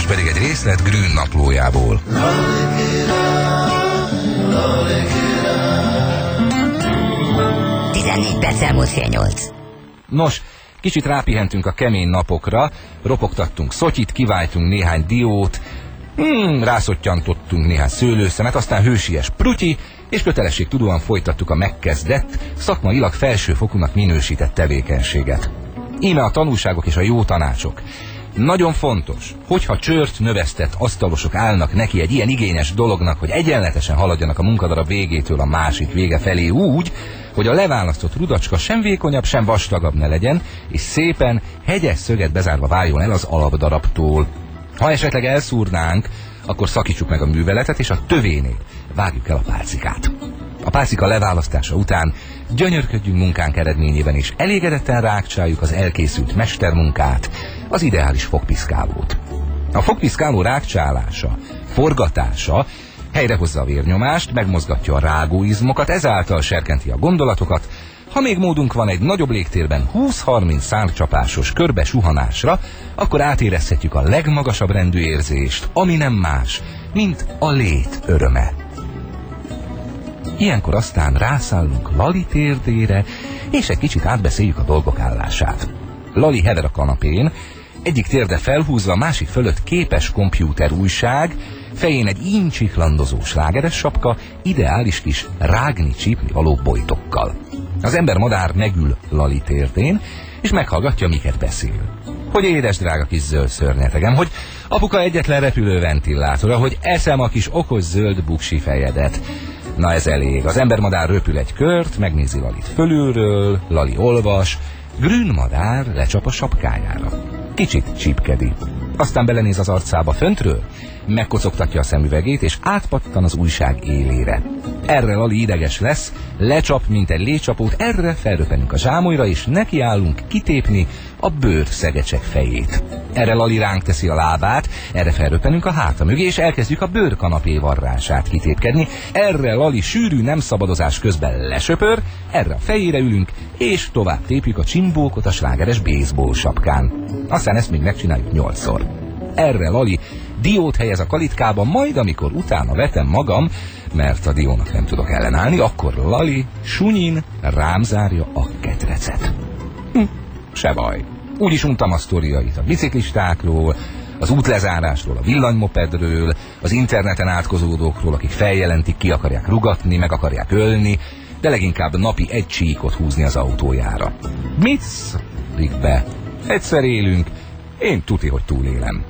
most pedig egy részlet Grün naplójából. 14 perc elmúlt fél 8. Nos, kicsit rápihentünk a kemény napokra, ropogtattunk szotyit, kiváltunk néhány diót, rászottyantott néhány szőlőszemet, aztán hősies prutyi, és kötelességtudóan folytattuk a megkezdett, szakmailag felsőfokúnak minősített tevékenységet. Íme a tanulságok és a jó tanácsok. Nagyon fontos, hogyha csört növesztett asztalosok állnak neki egy ilyen igényes dolognak, hogy egyenletesen haladjanak a munkadarab végétől a másik vége felé úgy, hogy a leválasztott rudacska sem vékonyabb, sem vastagabb ne legyen, és szépen hegyes szöget bezárva váljon el az alapdarabtól. Ha esetleg elszúrnánk, akkor szakítsuk meg a műveletet, és a tövénél vágjuk el a pálcikát. A pálcika leválasztása után gyönyörködjünk munkánk eredményében, és elégedetten rákcsáljuk az elkészült mestermunkát, az ideális fogpiszkálót. A fogpiszkáló rákcsálása, forgatása helyrehozza a vérnyomást, megmozgatja a rágóizmokat, ezáltal serkenti a gondolatokat. Ha még módunk van egy nagyobb légtérben 20-30 szárcsapásos körbesuhanásra, akkor átérezhetjük a legmagasabb rendű érzést, ami nem más, mint a lét öröme. Ilyenkor aztán rászállunk Lali térdére, és egy kicsit átbeszéljük a dolgok állását. Lali hever a kanapén, egyik térde felhúzva, másik fölött képes kompjúter újság, fején egy incsiklandozó slágeres sapka, ideális kis rágni-csípni való bojtokkal. Az ember madár megül Lali térdén, és meghallgatja, miket beszél. Hogy édes drága kis zöld szörnyetegem, hogy apuka egyetlen repülő ventilátora, hogy eszem a kis okos zöld buksi fejedet. Na ez elég. Az embermadár röpül egy kört, megnézi Lalit fölülről, Lali olvas, Grün madár lecsap a sapkájára. Kicsit csípkedi. Aztán belenéz az arcába föntről, megkocogtatja a szemüvegét, és átpattan az újság élére. Erre Lali ideges lesz, lecsap, mint egy lécsapót, erre felröpenünk a zsámolyra, és nekiállunk kitépni a bőrszegecsek fejét. Erre Lali ránk teszi a lábát, erre felröpenünk a háta mögé, és elkezdjük a bőrkanapé varrását kitépkedni. Erre Lali sűrű nem szabadozás közben lesöpör, erre a fejére ülünk, és tovább tépjük a csimbókot a slágeres baseball sapkán. Aztán ezt még megcsináljuk 8-szor. Erre Lali diót helyez a kalitkába, majd amikor utána vetem magam, mert a diónak nem tudok ellenállni, akkor Lali sunyin rám zárja a ketrecet. Se baj. Úgyis untam a sztoriait a biciklistákról, az útlezárásról, a villanymopedről, az interneten átkozódókról, akik feljelentik, ki akarják rugatni, meg akarják ölni, de leginkább napi egy csíkot húzni az autójára. Mit szlik be? Egyszer élünk, én tuti, hogy túlélem.